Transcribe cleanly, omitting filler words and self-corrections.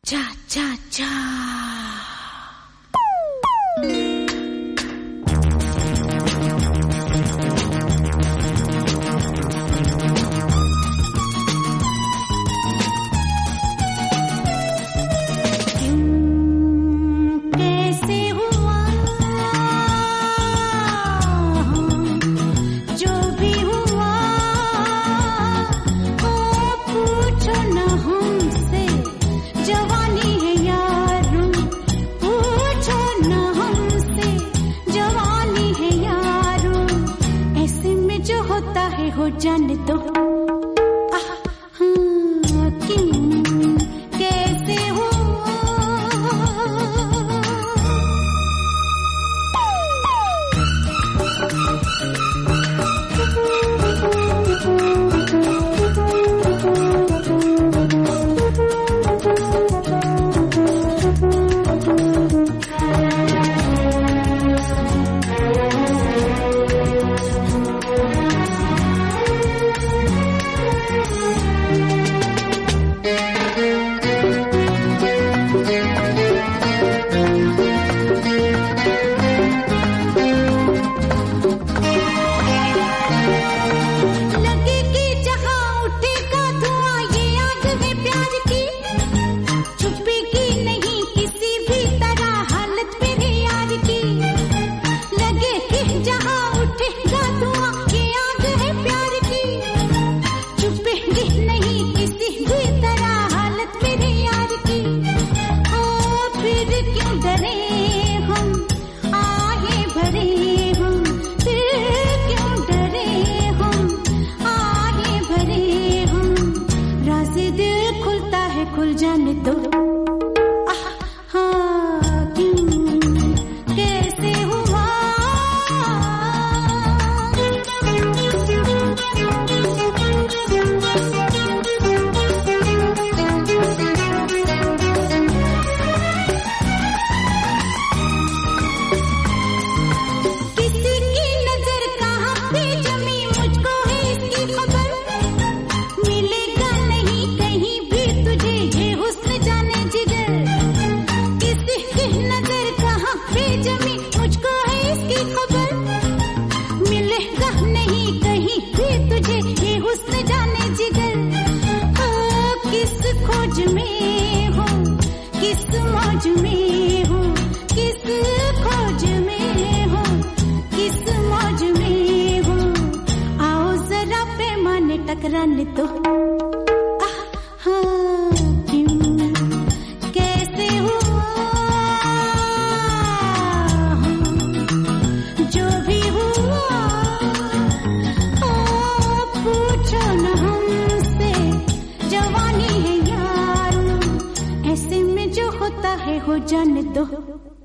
चा चा चा। हो जाने दो कैसे हो खुल जाने दो कैसे हुआ किसी की नजर कहाँ पे जमी मुझको है इसकी खबर मिलेगा नहीं कहीं भी तुझे ये हुस्न जाने जिगर किसी की नजर कहाँ पे जमी मुझको है इसकी खबर मिलेगा नहीं कहीं भी तुझे ये हुस्न जाने जिगर किस खोज में हो किस मौज में हो किस खोज में हो किस मौज में हो आओ जरा पैमाने टकराने दो कैसे हुआ जो भी हुआ पूछो न हमसे जवानी है यार ऐसे में जो होता है हो जाने दो।